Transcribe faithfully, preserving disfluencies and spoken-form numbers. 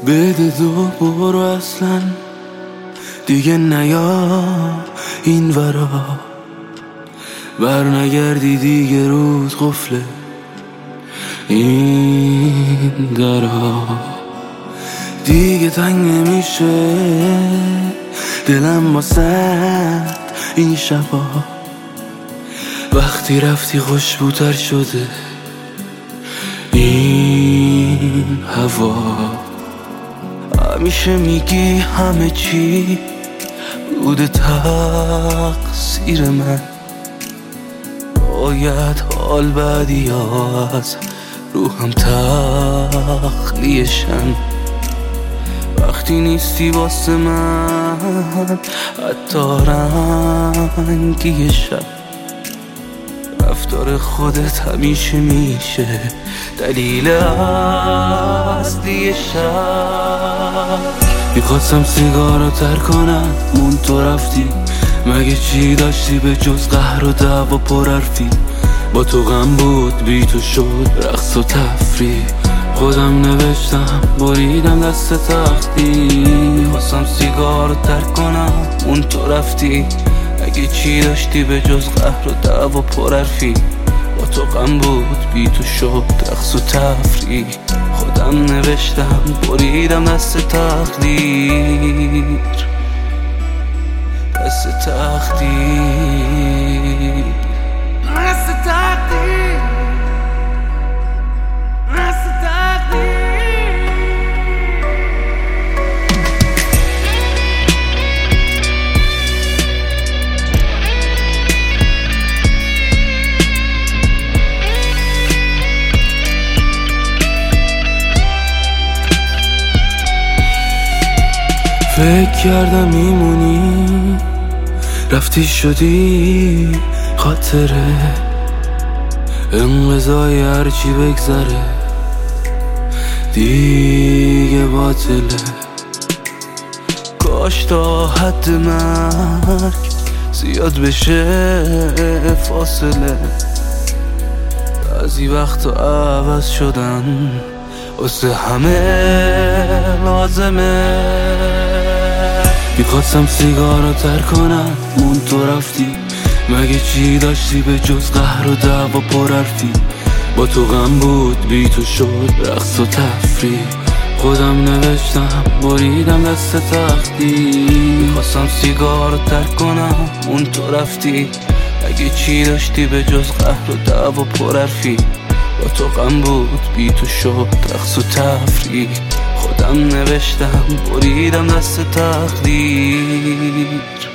بده دو برو اصلا دیگه نیا این ورا، بر نگردی دیگه روز قفله این درا. دیگه تنگ نمیشه دلم واسد این شبا، وقتی رفتی خوشبوتر شده این هوا. همیشه میگی همه چی بوده تقصیر من، باید حال بعدی ها از روحم تخلیشن. وقتی نیستی واسه من حتی رنگی شب، رفتار خودت همیشه میشه دلیل اصلی شب. میخواستم سیگارو تر کنم مون تو رفتی، مگه چی داشتی به جز قهر و دعوا پر حرفی؟ با تو غم بود بی تو شد رقص و تفریح، خودم نوشتم بریدم دست تختی. میخواستم سیگارو تر کنم اون تو رفتی، اگه چی داشتی به جز قهر و دعوا پر حرفی؟ با تو غم بود بی تو شد رقص و تفریح، خودم نوشتم بریدم دست تقدیر، دست تقدیر، دست تقدیر، دست تقدیر. فکر کردم میمونی رفتی شدی خاطره، انقضای هرچی بگذره دیگه باطله. کاش تا حد مرگ زیاد بشه فاصله، بعضی وقتا عوض شدن واسه همه لازمه. میخواستم سیگارو تر کنم مون تو رفتی، مگه چی داشتی به جز قهر و دعوا پر حرفی؟ با تو غم بود بی تو شد رقص و تفریح، خودم نوشتم بریدم دست تختی. میخواستم سیگارو تر کنم اون تو رفتی، اگه چی داشتی به جز قهر و دعوا پر حرفی؟ با تو غم بود بی تو شد رقص و تفریح، خودم نوشتم بریدم دست تقدیر.